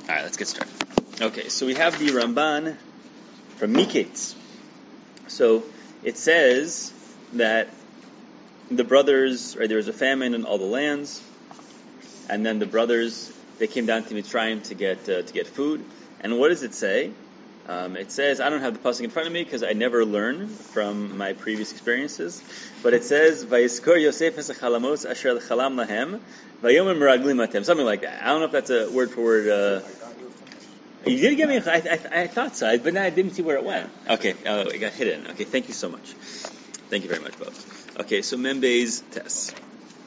All right, let's get started. Okay, so we have the Ramban from Miketz. So it says that the brothers, right, there was a famine in all the lands, and then the brothers, they came down to Mitzrayim to get food. And what does it say? It says, I don't have the pasuk in front of me because I never learn from my previous experiences, but it says, "Vayiskor Yosef es chalamos asher chalam lahem, vayomer meraglim atem," something like that. I don't know if that's a word for word. You did give me. I thought so, but now I didn't see where it went. Okay, it got hidden. Okay, thank you so much. Thank you very much, both. Okay, so Membei's test.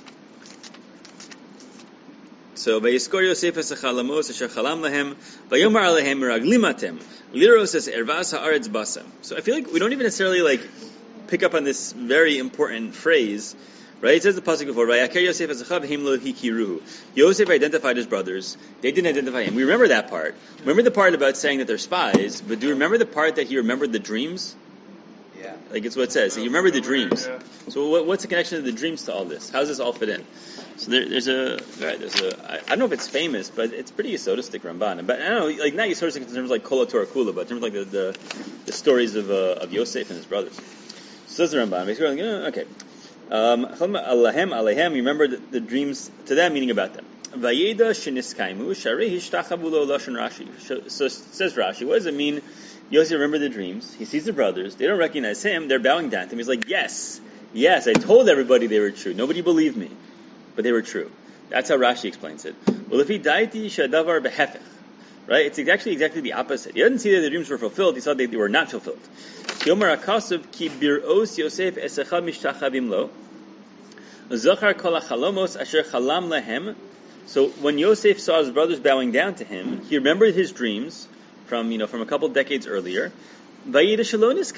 So Vayiskor Yosef es chalamos asher chalam lahem, vayomer alehem meraglim atem. Liros says ervas haaretz basam. So I feel like we don't even necessarily pick up on this very important phrase, right? It says the pasuk before, "Vayaker Yosef azachav him lo hikiruhu." Yosef identified his brothers; they didn't identify him. We remember that part. Remember the part about saying that they're spies, but do you remember the part that he remembered the dreams? Yeah. It's what it says. He remembered the dreams. So what's the connection of the dreams to all this? How does this all fit in? So there's a I don't know if it's famous, but it's pretty Yesodistic Ramban. But I don't know, not Yesodistic in terms of Kol HaTorah Kula, but in terms of the stories of Yosef and his brothers. So that's the Ramban. Basically, okay. Alehem, you remember the dreams to them, meaning about them. Vayeda sheniskaimu sharei hishtachavu lo lashon Rashi. So says Rashi, what does it mean? Yosef remembered the dreams. He sees the brothers. They don't recognize him. They're bowing down to him. He's like, yes, I told everybody they were true. Nobody believed me, but they were true. That's how Rashi explains it. Well, if he daiti shadavar behefech, right? It's exactly the opposite. He doesn't see that the dreams were fulfilled. He saw that they were not fulfilled. Yomar akasav ki bir'os Yosef esecha mishtachavim lo zachar kol hachalomos asher chalam lahem. So when Yosef saw his brothers bowing down to him, he remembered his dreams from a couple decades earlier. He realized,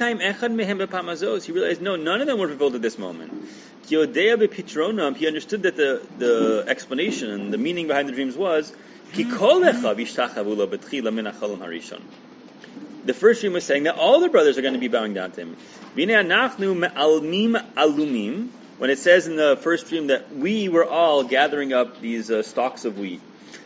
no, none of them were fulfilled at this moment. He understood that the explanation and the meaning behind the dreams was, the first dream was saying that all the brothers are going to be bowing down to him. When it says in the first dream that we were all gathering up these stalks of wheat.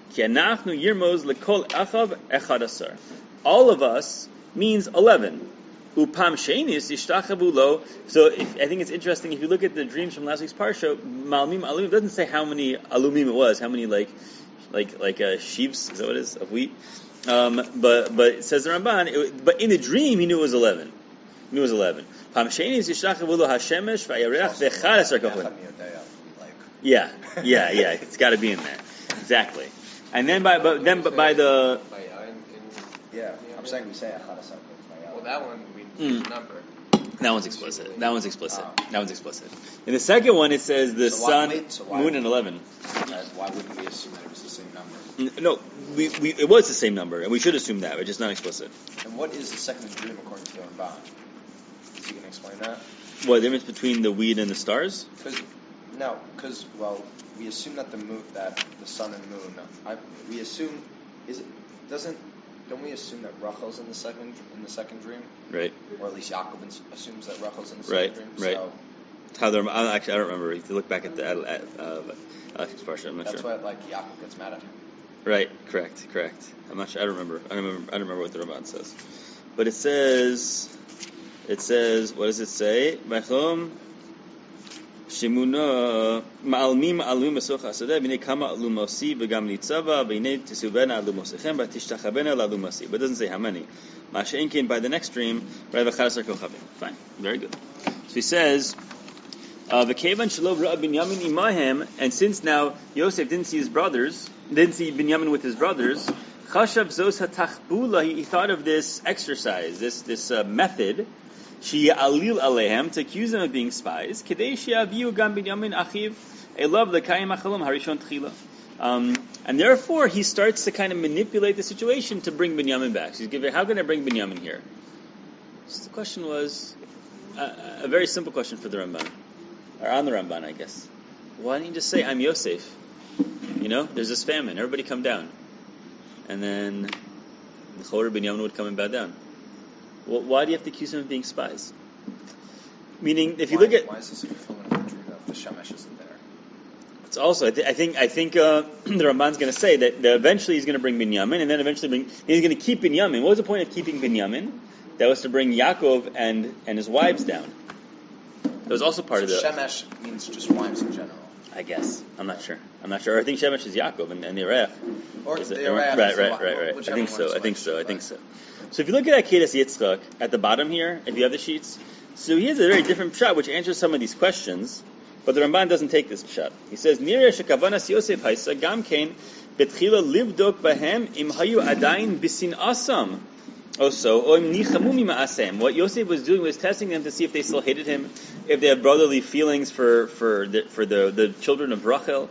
All of us means 11. Upam shenis yishtachavu lo. So I think it's interesting if you look at the dreams from last week's parsha, malmim alumim, it doesn't say how many alumim it was, how many sheaves, is that what it is, of wheat? But it says the Ramban, but in the dream he knew it was 11. He knew it was 11. Pam shenis yishtachavu lo hashemesh v'yarech v'echad sarkochim. Yeah, it's got to be in there, exactly. And then by the. Yeah, I'm saying we say Echad Asar. Well, that one we number. That one's explicit. That one's explicit. In the second one, it says the sun, moon, and 11. Why wouldn't we assume that it was the same number? No, it was the same number, and we should assume that, but just not explicit. And what is the second dream according to the Ramban? Is he going to explain that? What, the difference between the wheat and the stars? Because we assume that the sun and moon. We assume Don't we assume that Rachel's in the second dream? Right. Or at least Yaakov assumes that Rachel's in the second dream. Right. So how I don't remember. If you look back at the Alex's parsha, I'm not that's sure. That's why Yaakov gets mad at him. Right. Correct. I'm not sure. I don't remember. I don't remember what the Ramban says. But it says. What does it say? Shimuna ma'almim alum esoch asadeh v'nei kama alum osi v'gam nitzava v'nei tisuvena alum osechem v'tishtachabena alum osi. But it doesn't say how many. Ma'ashe'enkin by the next stream, right? V'chadasar kochavim. Fine, very good. So he says, v'kevan shalov ra'a Binyamin imahem, and since now Yosef didn't see Binyamin with his brothers, chashav zos hatachbula, he thought of this exercise, this method. She alil alehem, to accuse them of being spies. Kedei she'aviu gam Binyamin achiv elav lekayim achalom harishon tchila. And therefore he starts to kind of manipulate the situation to bring Binyamin back. So he's giving, how can I bring Binyamin here? So the question was a very simple question for the Ramban, or on the Ramban, I guess. Why didn't you just say I'm Yosef? There's this famine. Everybody come down, and then the Chor Binyamin would come and bow down. Well, why do you have to accuse them of being spies? Meaning, if you look at... Why is this a fulfillment of the dream of the Shemesh isn't there? It's also, I think the Ramban's going to say that eventually he's going to bring Binyamin, and then eventually he's going to keep Binyamin. What was the point of keeping Binyamin? That was to bring Yaakov and his wives down. That was also part of the... Shemesh means just wives in general. I guess. I'm not sure. I think Shemesh is Yaakov and the Erech. Or the Erech. Right. I think so. So if you look at Akedas Yitzchak at the bottom here, if you have the sheets, so he has a very different shot which answers some of these questions, but the Ramban doesn't take this shot. He says, Nireh shekavanas Yosef haisa gam kein betchila livdok bahem im hayu adayin bisin asam. Also, what Yosef was doing was testing them to see if they still hated him, if they have brotherly feelings for the children of Rachel.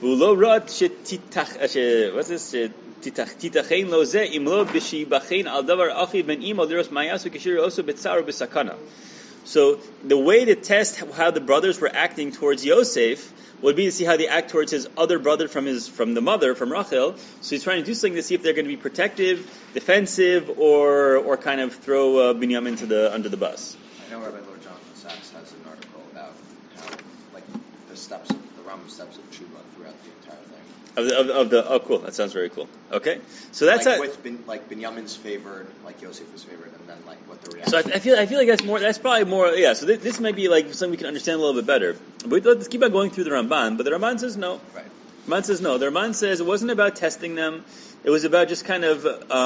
So the way to test how the brothers were acting towards Yosef would be to see how they act towards his other brother from the mother, from Rachel. So he's trying to do something to see if they're going to be protective, defensive, or kind of throw Binyamin under the bus. I know Rabbi Lord Jonathan Sachs has an article about how, like, the Rambam steps of Tshuva throughout the entire thing. Oh, cool. That sounds very cool. Okay, so that's Binyamin's favored, like Yosef was favored, and then like what the reaction. So I feel like that's probably more. Yeah. So this might be like something we can understand a little bit better. But let's keep on going through the Ramban. But the Ramban says no. Right. Ramban says no. The Ramban says it wasn't about testing them. It was about just kind of.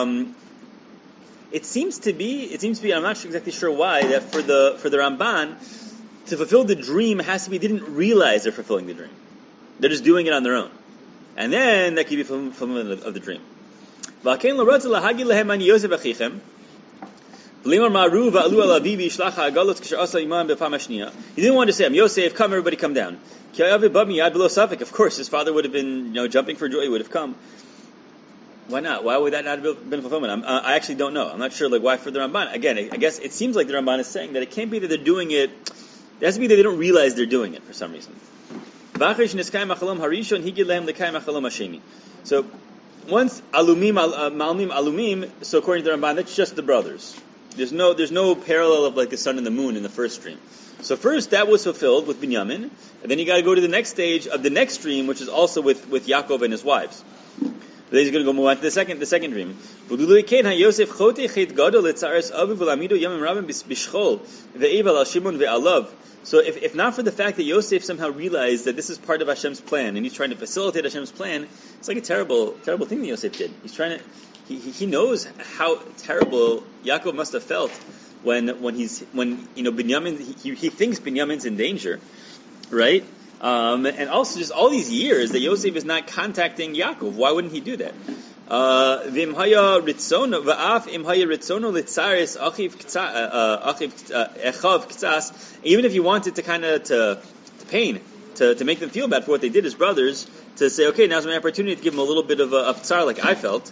It seems to be. I'm not exactly sure why that for the Ramban to fulfill the dream has to be they didn't realize they're fulfilling the dream. They're just doing it on their own. And then that could be fulfillment of the dream. He didn't want to say, I'm Yosef, come everybody come down. Of course, his father would have been jumping for joy, he would have come. Why not? Why would that not have been fulfillment? I actually don't know. I'm not sure why for the Ramban. Again, I guess it seems like the Ramban is saying that it can't be that they're doing it, it has to be that they don't realize they're doing it for some reason. So once alumim, so according to the Ramban, that's just the brothers. There's no parallel of like the sun and the moon in the first stream. So first that was fulfilled with Binyamin, and then you got to go to the next stage of the next stream, which is also with Yaakov and his wives. But then he's going to go move on to the second dream. So if not for the fact that Yosef somehow realized that this is part of Hashem's plan and he's trying to facilitate Hashem's plan, it's like a terrible thing that Yosef did. He's trying to, he knows how terrible Yaakov must have felt when Binyamin, he thinks Binyamin's in danger, right? And also just all these years that Yosef is not contacting Yaakov. Why wouldn't he do that? Even if he wanted to kind of to pain, to make them feel bad for what they did, his brothers, to say, okay, now's my opportunity to give him a little bit of a tsar like I felt.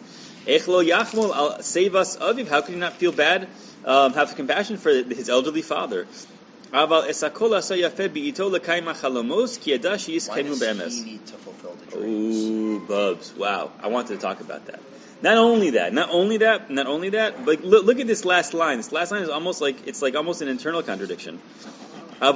How could he not feel bad, have compassion for his elderly father? Why does he need to fulfill the dreams? Ooh, Bubs. Wow. I wanted to talk about that. Not only that, but look at this last line. This last line is almost like an internal contradiction. He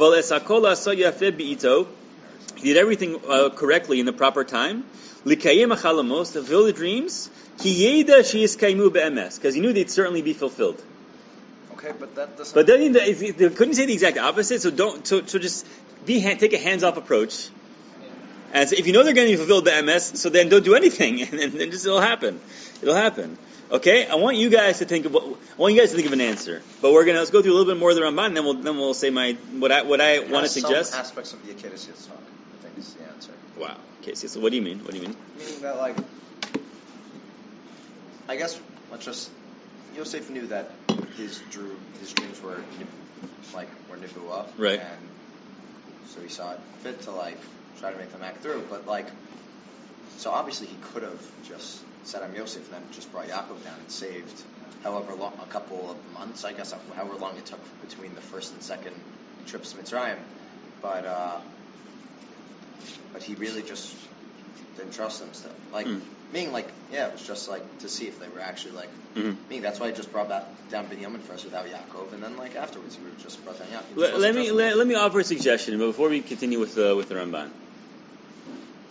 did everything correctly in the proper time. To fulfill the dreams, because he knew they'd certainly be fulfilled. Okay, but that doesn't. But then they couldn't say the exact opposite. So just take a hands-off approach. And so if you know they're going to be fulfilled be'emes, so then don't do anything, and then just it'll happen. It'll happen. Okay, I want you guys to think of an answer. But let's go through a little bit more of the Ramban, and then we'll say what I want to suggest. Some aspects of the Akedas Yitzchak, I think, is the answer. Wow. Okay, so what do you mean? Meaning that, I guess Yosef knew that his dreams were nevuah, right? And so he saw it fit to try to make them act through. But so obviously he could have just said I'm Yosef and then just brought Yaakov down and saved however long, a couple of months, I guess, however long it took between the first and second trips to Mitzrayim. But he really just didn't trust them still. Meaning, it was just to see if they were actually meaning that's why he just brought down Binyamin first without Yaakov, and then afterwards he would have just brought down Yaakov. Let me offer a suggestion, but before we continue with the Ramban.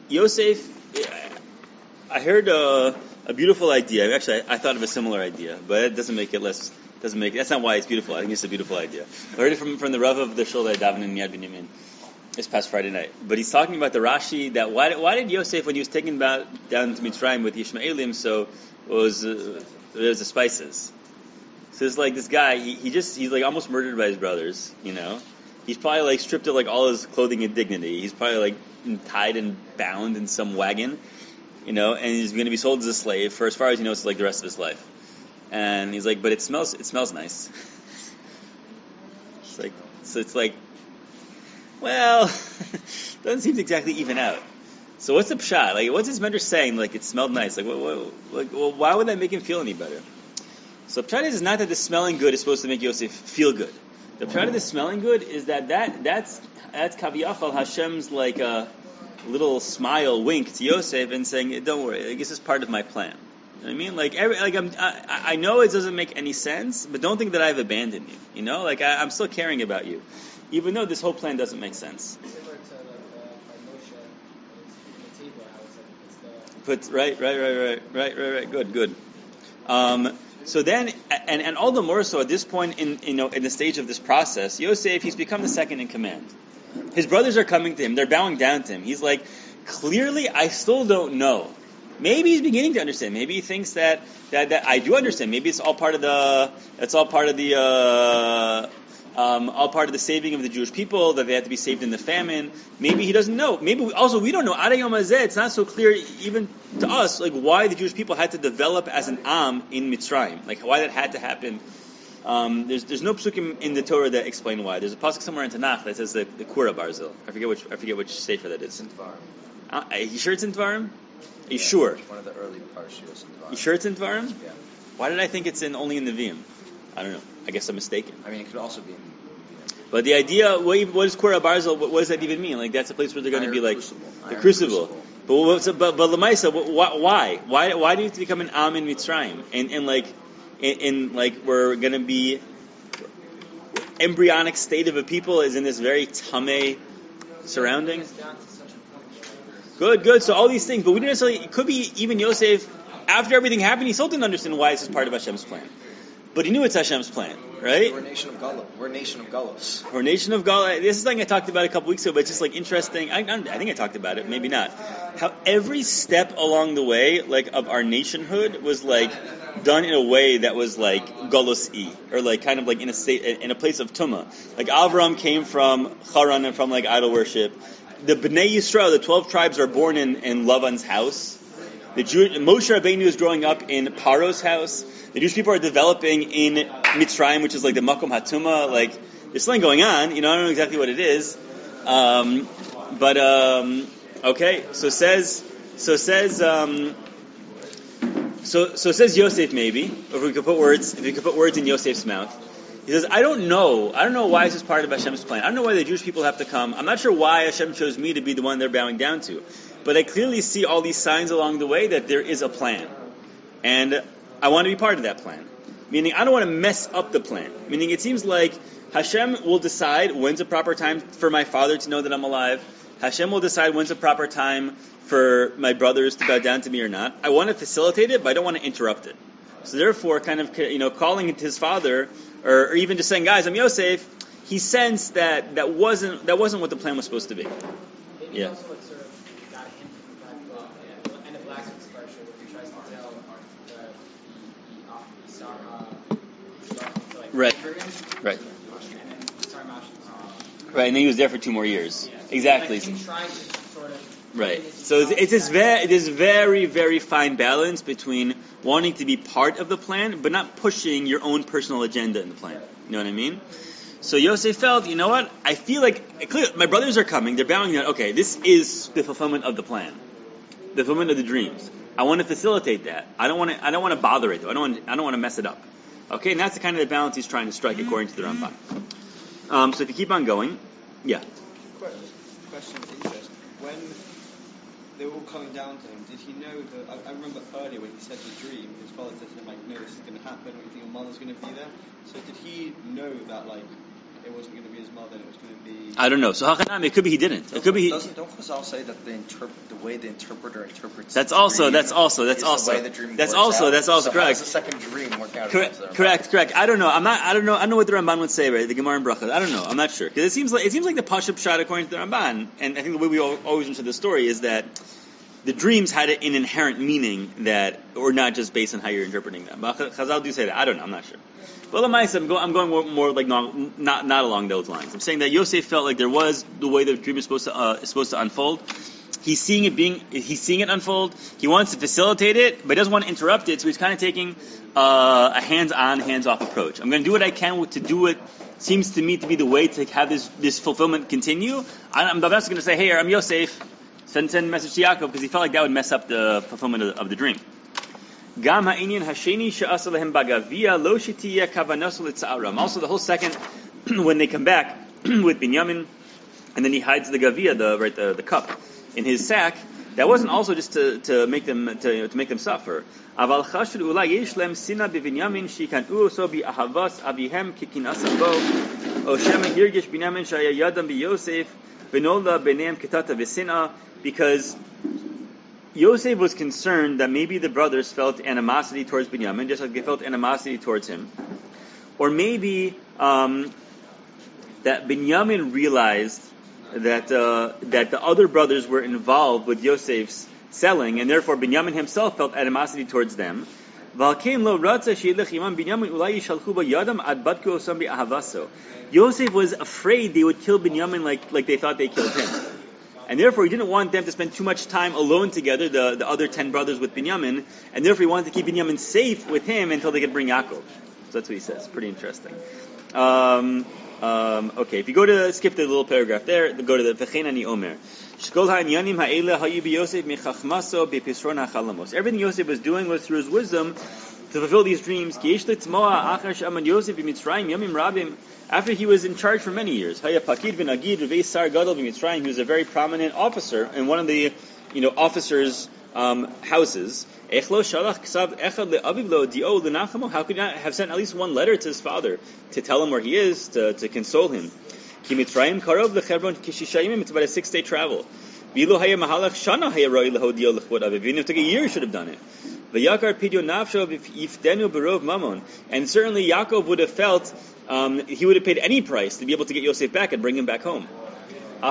Yosef, I heard a beautiful idea. Actually, I thought of a similar idea, but it doesn't make it less. That's not why it's beautiful. I think it's a beautiful idea. I heard it from the Rav of the Shul Daven in Yad Binyamin this past Friday night. But he's talking about the Rashi that why did Yosef, when he was taken down to Mitzrayim with Yishmaelim, so was there's the spices. So it's like this guy, he's like almost murdered by his brothers, you know. He's probably like stripped of like all his clothing and dignity. He's probably like tied and bound in some wagon, you know, and he's going to be sold as a slave for, as far as he knows, like the rest of his life. And he's like, but it smells nice. It's like, well, doesn't seem to exactly even out. So what's the pshat? Like, what's his mentor saying? Like, it smelled nice. Why would that make him feel any better? So pshat is not that the smelling good is supposed to make Yosef feel good. The pshat of the smelling good is that's kaviyachal Hashem's like a little smile, wink to Yosef and saying, "Don't worry, this is part of my plan." You know what I mean? I know it doesn't make any sense, but don't think that I've abandoned you. You know, like I'm still caring about you, even though this whole plan doesn't make sense. Similar to Moshe, Right. Good. So then, and all the more so at this point in the stage of this process, Yosef, he's become the second in command. His brothers are coming to him; they're bowing down to him. He's like, clearly, I still don't know. Maybe he's beginning to understand. Maybe he thinks that I do understand. Maybe it's all part of the saving of the Jewish people, that they have to be saved in the famine. Maybe he doesn't know. Maybe also we don't know. Ad Hayom Hazeh, it's not so clear even to us, like why the Jewish people had to develop as an Am in Mitzrayim, like why that had to happen. There's no psukim in the Torah that explain why. There's a pasuk somewhere in Tanakh that says the Kura Barzil. I forget which sefer that is. It's in Dvarim. You sure it's in Dvarim? Are you sure? One of the early parashiyos in Dvarim. You sure it's in Dvarim? Yeah. Why did I think it's only in Nevi'im? I don't know. I guess I'm mistaken. I mean, it could also be in. But the idea, what is Kura Barzil? What does that even mean? Like that's a place where they're going to be like the crucible. But Lamaisa, why? Why do you have to become an Am in Mitzrayim? And we're going to be embryonic state of a people is in this very tameh surrounding. Good. So all these things, but we didn't necessarily. It could be even Yosef. After everything happened, he still didn't understand why this is part of Hashem's plan. But he knew it's Hashem's plan, right? We're a nation of Galus. We're a nation of Galus. We're a nation of Galus. This is something I talked about a couple weeks ago, but it's just like interesting. I think I talked about it, maybe not. How every step along the way, like of our nationhood, was like done in a way that was like Galus-y, or like kind of like in a place of Tumah. Like Avram came from Haran and from like idol worship. The Bnei Yisrael, the 12 tribes, are born in Lavan's house. Moshe Rabbeinu is growing up in Paro's house. The Jewish people are developing in Mitzrayim, which is like the Makom HaTumah. Like there's something going on. I don't know exactly what it is. Okay. So says Yosef maybe. Or if we could put words in Yosef's mouth. He says, I don't know why this is part of Hashem's plan. I don't know why the Jewish people have to come. I'm not sure why Hashem chose me to be the one they're bowing down to. But I clearly see all these signs along the way that there is a plan. And I want to be part of that plan. Meaning, I don't want to mess up the plan. Meaning, it seems like Hashem will decide when's a proper time for my father to know that I'm alive. Hashem will decide when's a proper time for my brothers to bow down to me or not. I want to facilitate it, but I don't want to interrupt it. So therefore, kind of, calling it his father, or even just saying, guys, I'm Yosef, he sensed that wasn't what the plan was supposed to be. Maybe also what sort of got him to the fact that the end of last week's parsha, where he tries to tell the Right. Right, and then he was there for 2 more years. Yeah. Exactly. Like him trying to sort of right. So it is very, very fine balance between wanting to be part of the plan, but not pushing your own personal agenda in the plan. You know what I mean? So Yosef felt, you know what? I feel like my brothers are coming. They're bowing down. Okay, this is the fulfillment of the plan, the fulfillment of the dreams. I want to facilitate that. I don't want to bother it though. I don't want to mess it up. Okay, and that's the kind of the balance he's trying to strike according to the Ramban. So if you keep on going, yeah. Question of interest. When they were all coming down to him, did he know that? I remember earlier when he said the dream, his father said to him, like, no, this is going to happen, or you think your mother's going to be there. So did he know that, like, it wasn't going to be his mother, it was going to be... I don't know. So Hachanam, it could be he didn't. It could be he... Don't Chazal say that the way the interpreter interprets That's the also way the dream that's works also out? So correct. How does the second dream work out? Correct. I don't know. I don't know what the Ramban would say, right? The Gemara in Brachot. I don't know. I'm not sure. Because it seems like the Pashup shot according to the Ramban, and I think the way we always understood the story is that the dreams had an inherent meaning that, or not just based on how you're interpreting them. But Chazal do say that. I don't know. I'm not sure. But I'm going more like not along those lines. I'm saying that Yosef felt like there was the way the dream is supposed to unfold. He's seeing it unfold. He wants to facilitate it, but he doesn't want to interrupt it. So he's kind of taking a hands-on, hands-off approach. I'm going to do what I can to do what seems to me to be the way to have this fulfillment continue. I'm not going to say, hey, I'm Yosef. Send a message to Yaakov, because he felt like that would mess up the fulfillment of the dream. Also, the whole second, when they come back with Binyamin, and then he hides the gavia, the cup, in his sack. That wasn't also just to make them suffer. Because Yosef was concerned that maybe the brothers felt animosity towards Binyamin, just like they felt animosity towards him. Or maybe that Binyamin realized that the other brothers were involved with Yosef's selling, and therefore Binyamin himself felt animosity towards them. Yosef was afraid they would kill Binyamin like they thought they killed him. And therefore he didn't want them to spend too much time alone together, the other 10 brothers with Binyamin, and therefore he wanted to keep Binyamin safe with him until they could bring Yaakov. So that's what he says. Pretty interesting. Okay, if you skip the little paragraph there, go to the V'chein ani omer. Everything Yosef was doing was through his wisdom to fulfill these dreams. After he was in charge for many years, he was a very prominent officer in one of the officers' houses. How could he not have sent at least one letter to his father to tell him where he is, to console him? It's about a 6-day travel. Even if it took a year, he should have done it. And certainly Yaakov would have felt he would have paid any price to be able to get Yosef back and bring him back home. He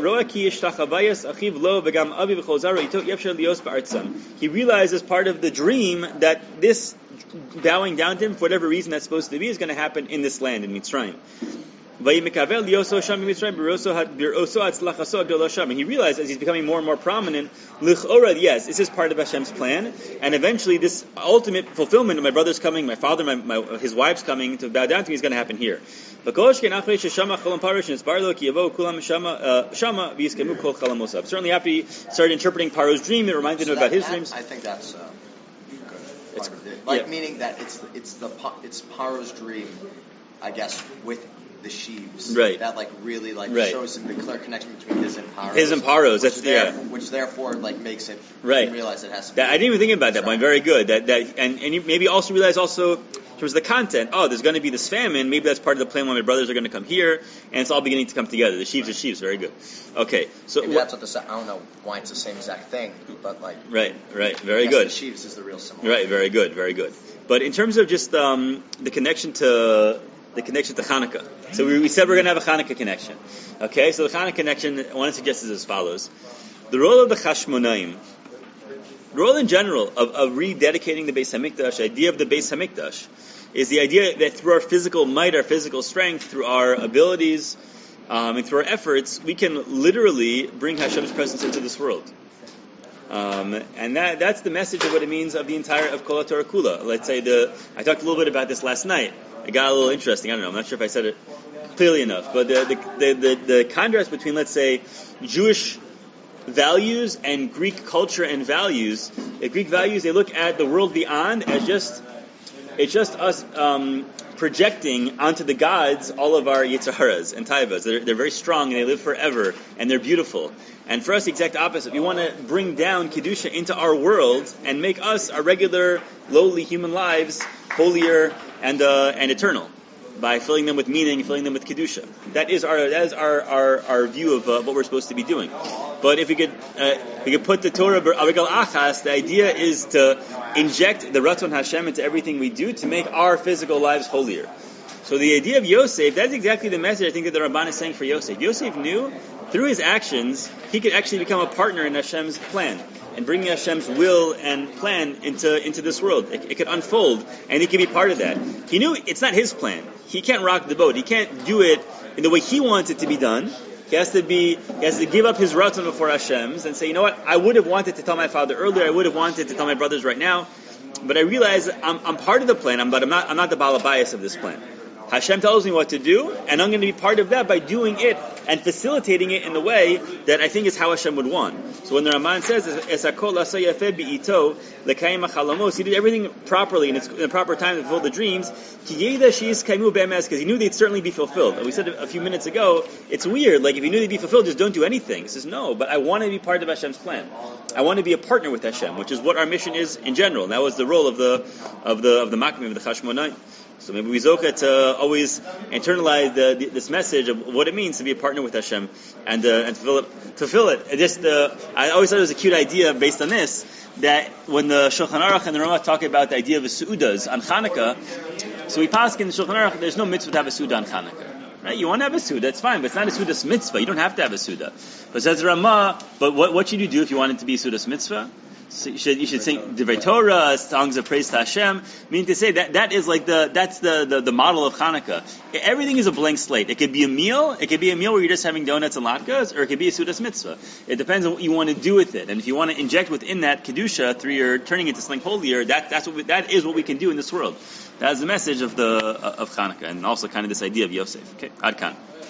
realized as part of the dream that this bowing down to him, for whatever reason that's supposed to be, is going to happen in this land, in Mitzrayim. And he realized as he's becoming more and more prominent, yes, this is part of Hashem's plan, and eventually this ultimate fulfillment of my brother's coming, my father, his wife's coming to bow down to me is going to happen here. Certainly after he started interpreting Paro's dream, it reminded him about his dreams. I think that's good. Meaning that it's Paro's dream, I guess, with the sheaves, right? That really shows him the clear connection between his and Paro's. Which therefore makes it realize it has to be. I didn't even think about that point. Very good. And you maybe also realize in terms of the content. Oh, there's going to be this famine. Maybe that's part of the plan when my brothers are going to come here, and it's all beginning to come together. The sheaves are sheaves. Very good. Okay, so maybe that's what I don't know why it's the same exact thing, but right. Very good. The sheaves is the real similarity. Right. Very good. But in terms of just the connection to Hanukkah. So we said we're going to have a Hanukkah connection. Okay, so the Hanukkah connection, I want to suggest is as follows. The role of the Chashmonaim, the role in general of rededicating the Beis HaMikdash, the idea of the Beis HaMikdash, is the idea that through our physical might, our physical strength, through our abilities, and through our efforts, we can literally bring Hashem's presence into this world. And that's the message of what it means of the entire of Kol HaTorah Kula. Let's say I talked a little bit about this last night. It got a little interesting. I don't know. I'm not sure if I said it clearly enough. But the contrast between, let's say, Jewish values and Greek culture and values. The Greek values, they look at the world beyond as just us projecting onto the gods all of our Yetzer and Taivas. They're very strong and they live forever and they're beautiful. And for us, the exact opposite. We want to bring down Kedusha into our world and make us, our regular, lowly human lives, holier and eternal. by filling them with meaning, filling them with kedusha. That is our view of what we're supposed to be doing. But if we could put the Torah Arigal Achas, the idea is to inject the Ratzon Hashem into everything we do to make our physical lives holier. So the idea of Yosef, that's exactly the message I think that the Ramban is saying for Yosef. Yosef knew through his actions he could actually become a partner in Hashem's plan and bringing Hashem's will and plan into this world. It could unfold and he could be part of that. He knew it's not his plan. He can't rock the boat. He can't do it in the way he wants it to be done. He has to give up his ratzon before Hashem's and say, you know what, I would have wanted to tell my father earlier, I would have wanted to tell my brothers right now, but I realize I'm part of the plan, but I'm not the Baal Bayis of this plan. Hashem tells me what to do, and I'm going to be part of that by doing it and facilitating it in the way that I think is how Hashem would want. So when the Raman says, he did everything properly in the proper time to fulfill the dreams, because he knew they'd certainly be fulfilled. We said a few minutes ago, it's weird, like if you knew they'd be fulfilled, just don't do anything. He says, no, but I want to be part of Hashem's plan. I want to be a partner with Hashem, which is what our mission is in general. And that was the role of the Makmim, of the Chashmonai. So maybe we zoka to always internalize this message of what it means to be a partner with Hashem and fulfill it. I always thought it was a cute idea based on this, that when the Shulchan Aruch and the Ramah talk about the idea of the Su'udas on Chanukah, so we pass in the Shulchan Aruch, there's no mitzvah to have a Su'udah on Chanukah. Right? You want to have a Su'udah, that's fine, but it's not a Su'udah's mitzvah. You don't have to have a Su'udah. But says Ramah, but what should you do if you wanted to be a Su'udah's mitzvah? So you should sing Divrei Torah, songs of praise to Hashem. Meaning to say that is like that's the model of Hanukkah. Everything is a blank slate. It could be a meal. It could be a meal where you're just having donuts and latkes, or it could be a Sudas mitzvah. It depends on what you want to do with it. And if you want to inject within that kedusha through your turning it to something holier, that is what we can do in this world. That is the message of Hanukkah, and also kind of this idea of Yosef. Okay, Ad Kan.